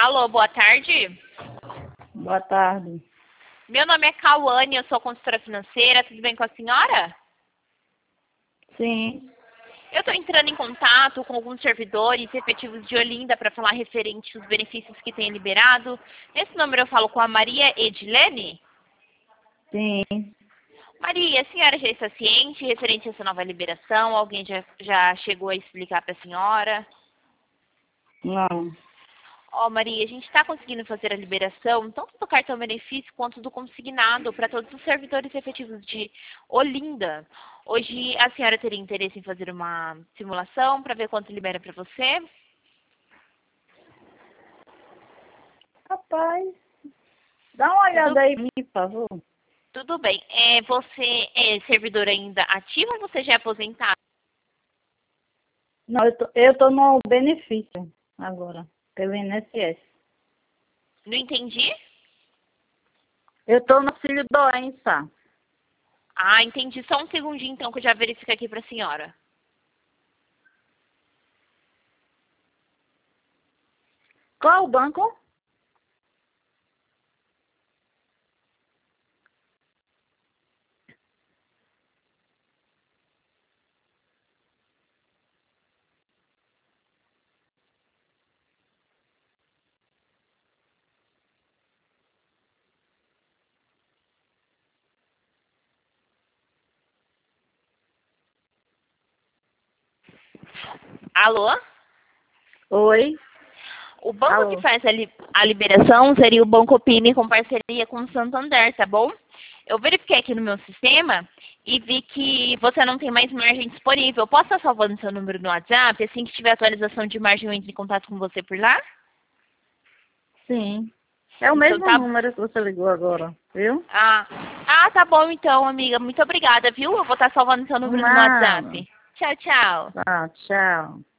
Alô, boa tarde. Boa tarde. Meu nome é Cauane, eu sou consultora financeira. Tudo bem com a senhora? Sim, Eu estou entrando em contato com alguns servidores efetivos de Olinda para falar referente aos benefícios que tem liberado. Nesse número eu falo com a Maria Edilene. sim. Maria, a senhora já está ciente referente a essa nova liberação? Alguém já chegou a explicar para a senhora? Não. Maria, a gente está conseguindo fazer a liberação tanto do cartão benefício quanto do consignado para todos os servidores efetivos de Olinda. Hoje a senhora teria interesse em fazer uma simulação para ver quanto libera para você? Rapaz, dá uma olhada aí, por favor. Tudo bem. Você é servidor ainda ativo ou você já é aposentado? Não, eu tô no benefício agora, pelo INSS. Não entendi? Eu tô no auxílio doença. Ah, entendi. Só um segundinho então que eu já verifico aqui para a senhora. Qual é o banco? Alô? Oi. O banco que Alô. faz a liberação seria o Banco Pini com parceria com o Santander, tá bom? Eu verifiquei aqui no meu sistema e vi que você não tem mais margem disponível. Posso estar salvando seu número no WhatsApp? Assim que tiver atualização de margem, eu entro em contato com você por lá? Sim. É o Então mesmo tá. número que você ligou agora, viu? Tá bom então, amiga. Muito obrigada, viu? Eu vou estar salvando seu número no Nada. WhatsApp. Tchau, tchau. Tá, tchau.